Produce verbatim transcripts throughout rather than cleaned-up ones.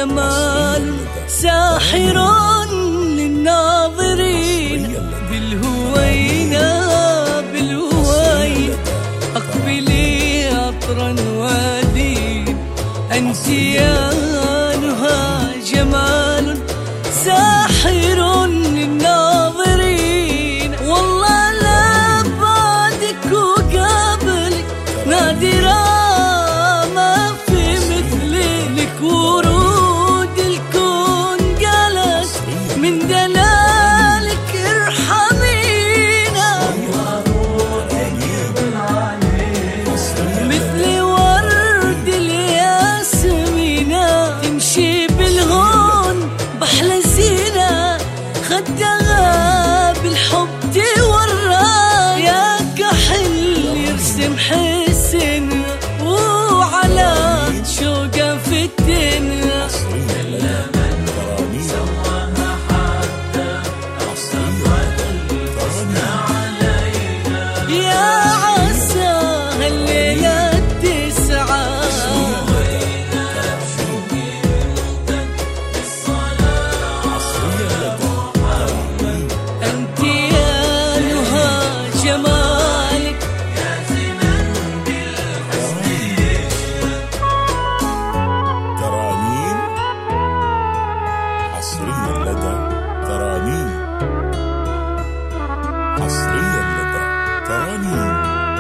جمال ساحر للناظرين. بالهوينة بالهوينة أقبلي عطرا ودين، أنت يا نهى جمال ساحر للناظرين. والله لا بعدك وقبلك نادرة ما في مثلك، لك ورود الكون قالت من دلالك ارحمينا. مثل ورد الياسمينة تمشي بالهون بحلى زينة، خدها بالحب تورى يا كحل يرسم حسن وعلى شوقه فتن. يا عسى هالليلة التسعة أنت يا نهى جمالك يا زمن ترانيم حصريا لدى ترانيم، حصريا لدى ترانيم،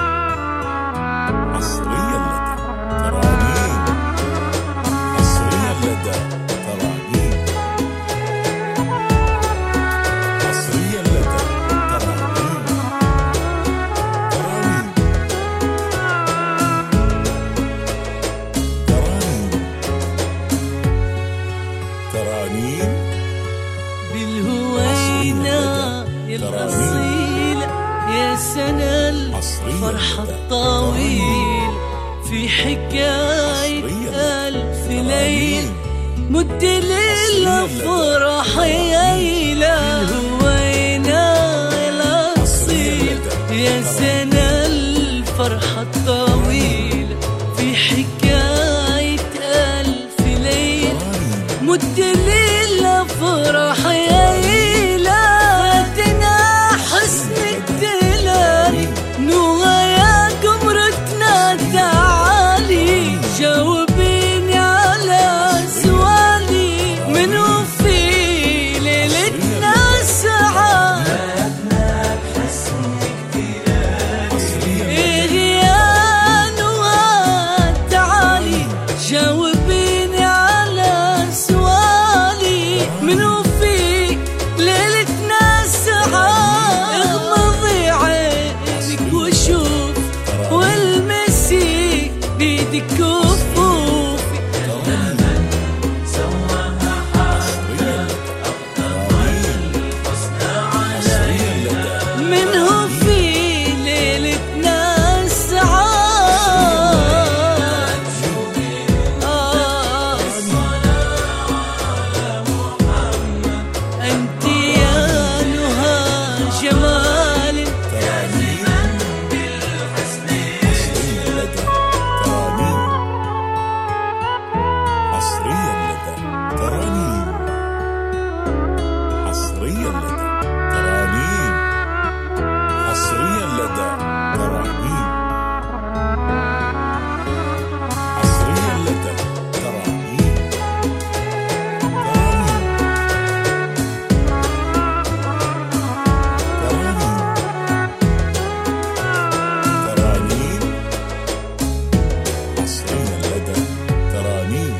حصريا لدى ترانيم، حصريا لدى ترانيم، حصريا لدى ترانيم، ترانيم، ترانيم بالهوينة يا الأصيلة يا سنة الفرحة الطويل. في حكاية ألف ليل مد للفرح ييلة. بالهوينة يا الأصيلة يا سنة الفرحة الطويل. في حكاية ألف ليل مد للفرح ييلة. فاتنا حسنك دلالي نوها يا قمرتنا تعالي، جاوبيني على سؤالي منو في ليلتنا سعى. إيه يا نوها تعالي جاوبيني على سؤالي منو في ليلتنا سعى. اغمضي عينك وشوف والمسي بيدك كفوفي. منه في ليلتنا سعى. أنت يا نهى جمال حصريا لدى ترانيم، حصريا لدى ترانيم، حصريا لدى ترانيم، حصريا لدى ترانيم، حصريا لدى ترانيم، ترانيم، حصريا لدى ترانيم،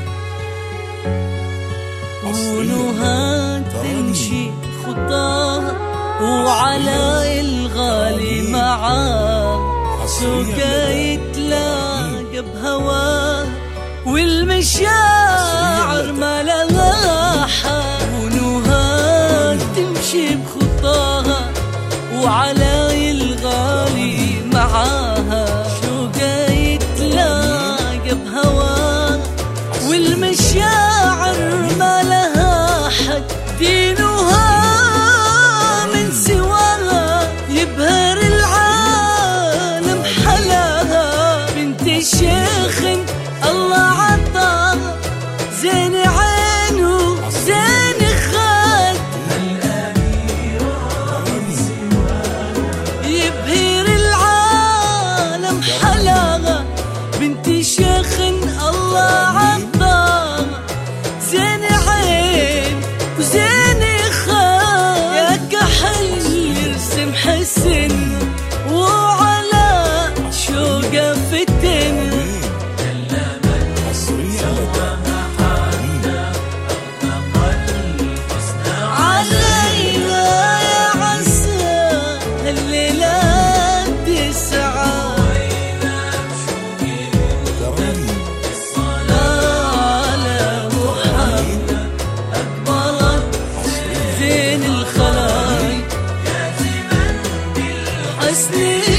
ونوها تمشي خطاها وعلى الغالي معاه، سوقه يتلاقى بهواه والمشاعر ما لها حال. ونوها تمشي بخطاها وعلى الغالي معاها، سوقه يتلاقى بهواه والمشاعر ما لها حد. دينها من سواها يبهر العالم حلاها. بنت الشيخ الله عطاها زين عين يحسن وعلى شوقه فتن. حصريا لدى ترانيم. علينا يا عسى الليلة تسعى ترانيم. على محمد أكبرت زين الخلايق حسني